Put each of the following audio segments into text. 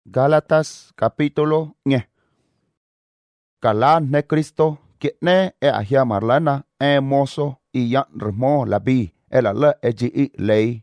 Gálatas capítulo 10. Cala ne Cristo que ne e ahia marlana e mozo y yan rmo la bi el ala e ji i lei.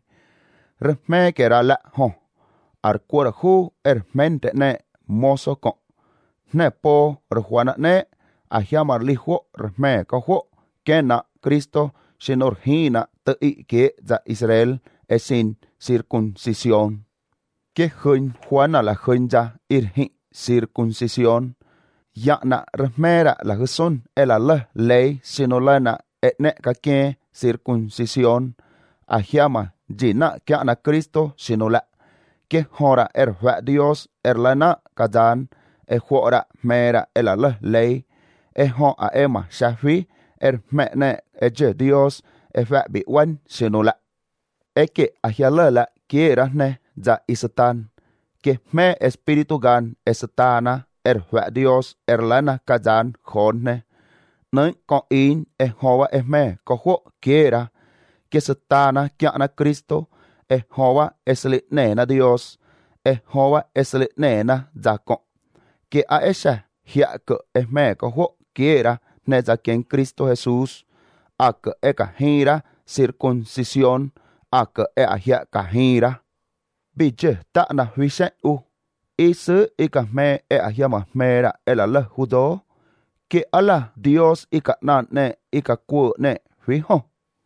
Rme que ra la ho. Ar cuora hu mente ne mozo con. Ne po rjuana ne ahia marli ho rme ko ho que na Cristo shinorhina te i que za Israel e sin circuncisión. Que hun Juana la hunja irhi circuncisión. Ya na remera la huson el ala ley sinolana etne kake circuncisión. Ahiama jina que ana Cristo sinola. Que hora Dios lana kadan e hora mera el ala ley. E ho a ema shafi mene eje Dios bi wan sinola. Eke ahialala quiera ne za isatan, que me espíritu gan esatana Dios lana kazan jone, no con in hoa me cojo quiera, que satana kiana Cristo, hoa eslit nena Dios, hoa eslit nena zako, que a esa hia que me cojo quiera ne za quien Cristo Jesús, a que gira circuncisión, a que ahia kahira. Biche ta na huise u. Isu ika me ahia ma mera el ala judo. Que ala Dios ika nan ne ika ku ne huiho.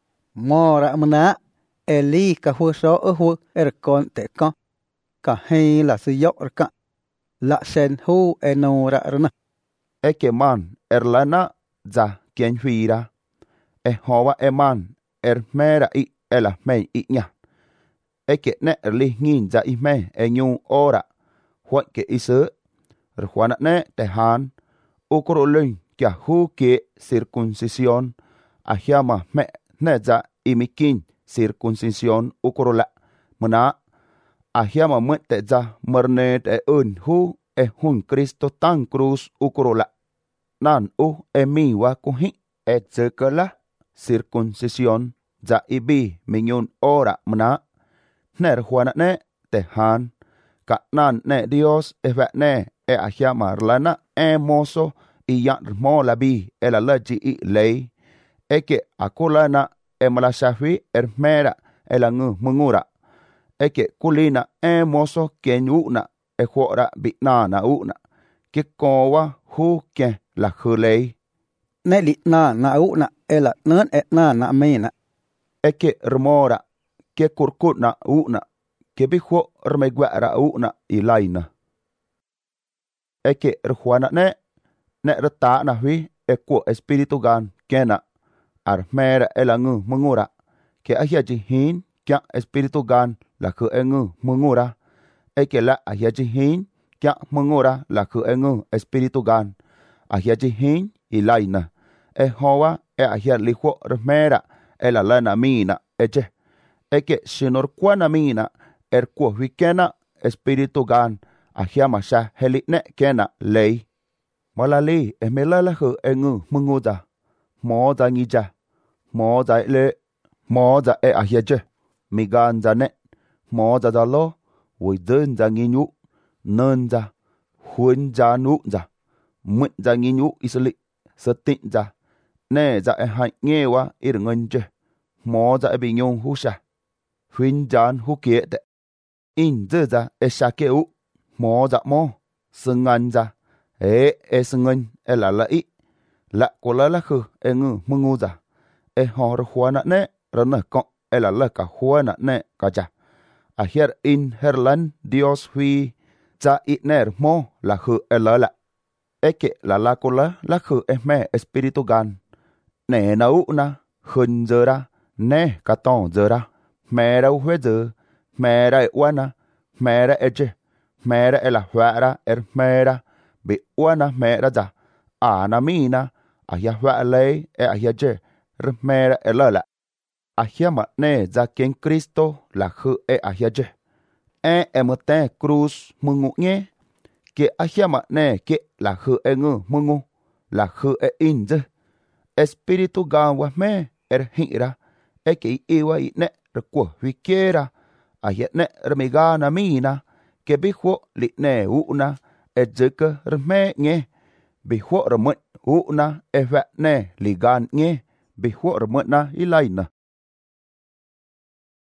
Mora mna eli ka huso hu kon te ka. Ka hei la su yok ka. La sen hu enora rna. Eke man lana za quien huira. Hoa eman mera i ela mei i nya. Eke ne li ngin za i me nyung ora. Huat ke isu. Rjuana ne te han. Ukuro lung kia hu ke circuncisión. Ahiama me ne za imikin circuncisión ukuro la. Muna. Ahiama muente za merne te un hu hun Cristo tan cruz ukuro la. Nan miwa kuhi zirkala circuncisión za ibi minyun ora muna. Ner juana ne te han. Ka nan ne Dios ne ahia marlana mozo y yan mo la bi el alaji i lei. Eke akulana malashafi mera el angu mungura. Eke kulina mozo kien una juora bitnana una. Que kowa hu ke la hulei. Ne li na una el nan na mena. Eke rumora. Que kurkuna una. Que bijo remeguara una ilaina. Eke rjuana ne reta na hui eko espíritu gan kena armera elangu mungura. Que ahia jihin kya espíritu gan la ku engu mungura. Eke la ahia jihin kya mungura la ku engu espíritu gan. Ahia jihin ilaina. Hoa ahia lijo remera elalana mina eche. Eke sinor kuana mina kuo wikena espíritu gan ahia masha heline kena lei. Malali emelala hu engu munguda. Mo da ngija. Mo da le. Mo da ahia je. Migan da ne. Mo da da lo. Widun da nginyu. Nun da. Hun da nu da. Mwit da nginyu isli. Satin da. Ne da hai ngewa irngenje. Mo da binyong husha. Huynh jan hu kia te. In dơ ra shake u. Mo dạ mo. Sưng ra. Sưng la la i. La ko la khu ngu mungu ra. Ho ra huana ne. Ra na kon la ka huana ne ka ja. A her in herlan Dios hui. Za i ner mo la khu la. Eke la ko la khu me espíritu gan. Ne na u na. Hun dơ ra. Ne ka ton dơ ra. Mera uhe dơ. Mera wana. Mera eje. Mera la huara mera. Bi wana mera da. Ana mina. Ahia hua lei ahia je. Mera la. Ahia ma ne za quien Cristo la khu ahia je. Emte cruz mungu nye. Que ahia ma ne ke la khu ngu mungu. La khu inze. Espíritu gawa me hira. Eke iwa i ne. Recuo viquiera. Ahia ne remigana mina. ke bi khuo li ne u na e zeke rme nge bi khuo rmo u na e va ne li gan nge bi khuo rmo na ilai na